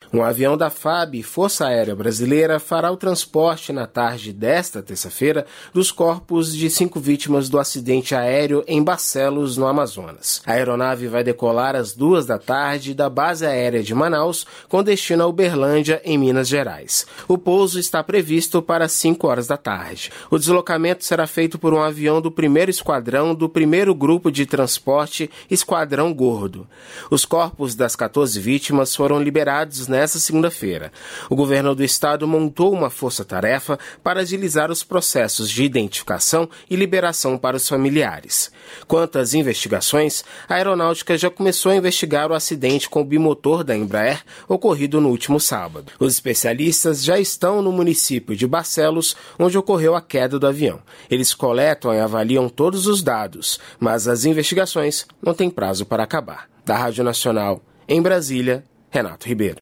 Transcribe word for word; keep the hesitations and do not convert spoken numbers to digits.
Um avião da F A B, Força Aérea Brasileira, fará o transporte na tarde desta terça-feira dos corpos de cinco vítimas do acidente aéreo em Barcelos, no Amazonas. A aeronave vai decolar às duas da tarde da base aérea de Manaus, com destino a Uberlândia, em Minas Gerais. O pouso está previsto para cinco horas da tarde. O deslocamento será feito por um avião do primeiro esquadrão do primeiro grupo de transporte Esquadrão Gordo. Os corpos das quatorze vítimas foram liberados nesta segunda-feira. O governo do estado montou uma força-tarefa para agilizar os processos de identificação e liberação para os familiares. Quanto às investigações, a aeronáutica já começou a investigar o acidente com o bimotor da Embraer ocorrido no último sábado. Os especialistas já estão no município de Barcelos, onde ocorreu a queda do avião. Eles coletam e avaliam todos os dados, mas as investigações não têm prazo para acabar. Da Rádio Nacional, em Brasília, Renato Ribeiro.